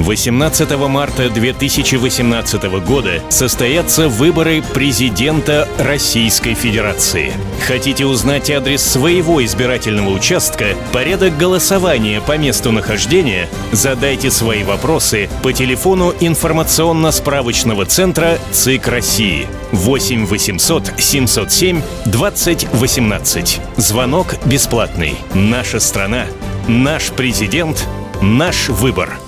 18 марта 2018 года состоятся выборы президента Российской Федерации. Хотите узнать адрес своего избирательного участка, порядок голосования по месту нахождения? Задайте свои вопросы по телефону информационно-справочного центра ЦИК России 8 800 707 20 18. Звонок бесплатный. Наша страна, наш президент, наш выбор.